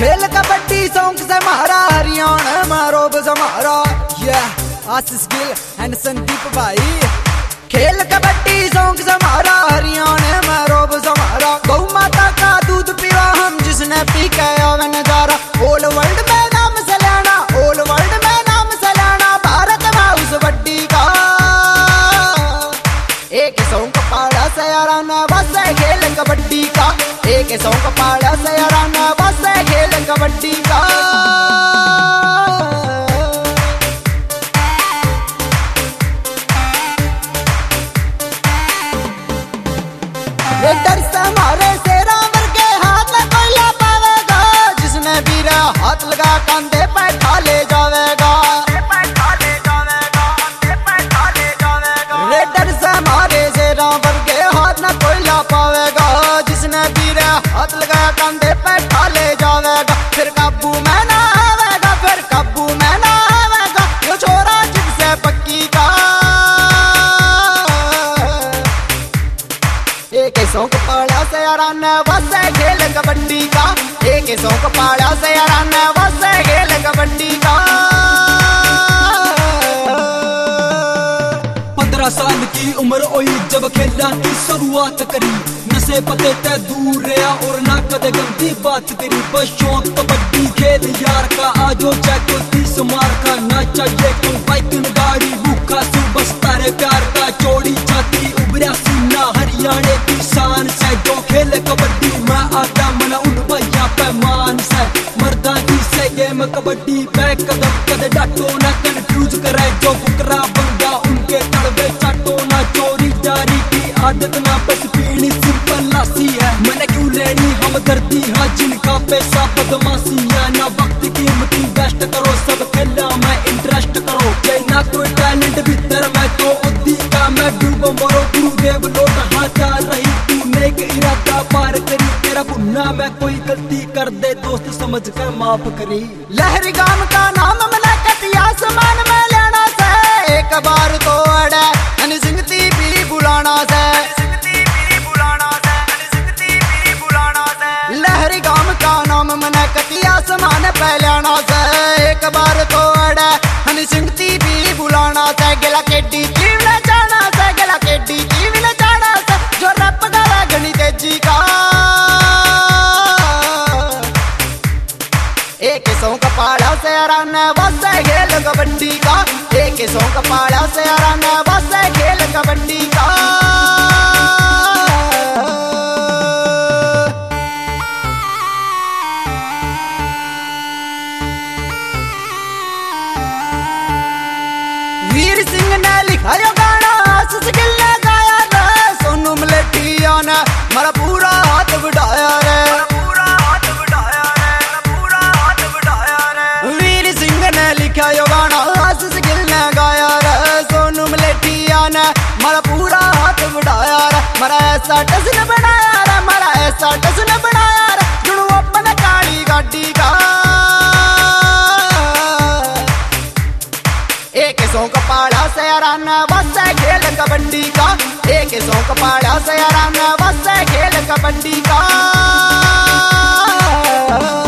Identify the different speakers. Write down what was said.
Speaker 1: खेल कबड्डी शौक से मारा हरियाणा में रोब समारा। आशीष गिल एंड संदीप भाई। खेल कबड्डी शौक से मारा हरियाणा में रोब समारा। गौ माता का दूध पीवा हम जिसने पी के आवे नजारा। ऑल वर्ल्ड में नाम से लेना, ऑल वर्ल्ड में नाम से लेना, भारत में उस बड्डी का। एक शौक पाड़ा से याराना बस है खेल कबड्डी का। एक शौक पाड़ा से याराना बस है खेल कबड्डी का। डर से हमारे शेरा वर्गे हाथ में कोई ला पावेगा। जिसने वीरा हाथ लगा कंधे पे खा ले जावेगा। डर से हमारे शेरा वर्गे हाथ में कोई ला पावेगा। जिसने वीरा हाथ लगा कंधे पे खा ले जावेगा। फिर काबू में ना आवेगा, फिर काबू में ना आवेगा। यो छोरा जिनसे पक्की का। एक शौक पाड़ा से याराना बस है खेल कबड्डी का। एक शौक पाड़ा से याराना बस है खेल कबड्डी का।
Speaker 2: 15 साल की उम्र हुई जब खेलना की शुरुआत करी। नशे पते ते दूर रहा और ना कदे गंदी बात करी। बस शौक कबड्डी खेल यार का। आजो चाहे 30 मार का ना चाहिए कोई बाइक गाड़ी भूखा सु बस तारे प्यार का। चौड़ी छाती उभरा सीना हरियाणा की शान से। जो खेल कबड्डी मैं आता मना उन भैया पैमान से। मर्दा की से गेम कबड्डी पे कदम कदे डाटो ना कंफ्यूज करे। जो बुकरा बंदा उनके तड़वे चाटो ना। चोरी जारी की आदत ना बस पीनी सिंपल लासी है। मैंने क्यों लेनी हम दर्दी हाँ जिनका पैसा बदमाशी है। ना वक्त कीमती बेस्ट करो सब खेला में इंटरेस्ट करो। ना कोई टैलेंट भीतर मैं तो उद्दी का मैं डूबो मरो। गुरुदेव लोट हाथ रही तू नेक इरादा पार करी। तेरा गुन्ना मैं कोई गलती कर दे दोस्त समझ कर माफ करी।
Speaker 1: लहरी गाम का नाम मना कटिया समान में लेना से। एक बार तो अड़े हनी सिंगती भी बुलाना से। लहरी गाम का नाम मना कटिया समान पे लेना से। एक बार तो अड़े हनी सिंगती भी बुलाना से। गिला केडी टीम ने जाना से, गिला केडी टीम ने जाना से। जो रप गाला गणी तेजी का। एक शौक पाड़ा से याराना बस है खेल कबड्डी का। एक शौक पाड़ा से याराना बस है खेल कबड्डी का। वीर सिंह ने लिखा यो गाना, आशीष गिल ने गाया रे। सोनू मलेठिया ने मारा पूरा हाथ बढ़ाया रे। वीर सिंह ने लिखा यो गाना, आशीष गिल ने गाया रे। सोनू मलेठिया ने मारा पूरा हाथ बढ़ाया रे। मारा ऐसा टस ने बनाया रे, मारा ऐसा टस ने बनाया रे। जुड़ू अपने काली गाड़ी का। एक शौक पाड़ा से याराना बस है खेल कबड्डी का। एक शौक पाड़ा से याराना बस है खेल कबड्डी का।